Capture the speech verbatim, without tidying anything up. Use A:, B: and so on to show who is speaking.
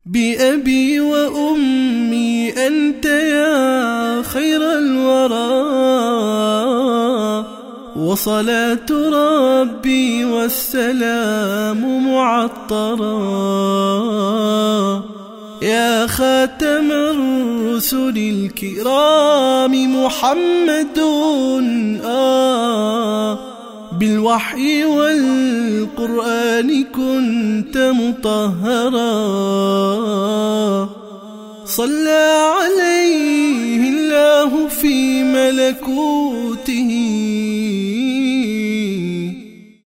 A: بأبي وأمي أنت يا خير الورى، وصلاة ربي والسلام معطرا يا خاتم الرسل الكرام محمد. آه بالوحي والقرآن كنت مطهرا، صلى عليه الله في ملكوته